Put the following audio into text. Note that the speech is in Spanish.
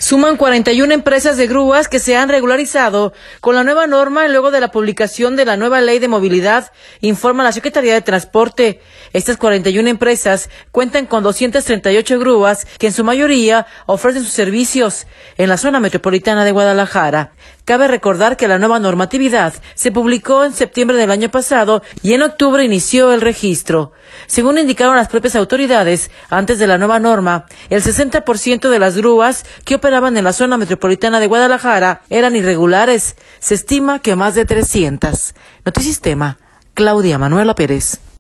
Suman 41 empresas de grúas que se han regularizado con la nueva norma luego de la publicación de la nueva ley de movilidad, informa la Secretaría de Transporte. Estas 41 empresas cuentan con 238 grúas que en su mayoría ofrecen sus servicios en la zona metropolitana de Guadalajara. Cabe recordar que la nueva normatividad se publicó en septiembre del año pasado y en octubre inició el registro. Según indicaron las propias autoridades, antes de la nueva norma, el 60% de las grúas que operaban en la zona metropolitana de Guadalajara eran irregulares. Se estima que más de 300. Notisistema, Claudia Manuela Pérez.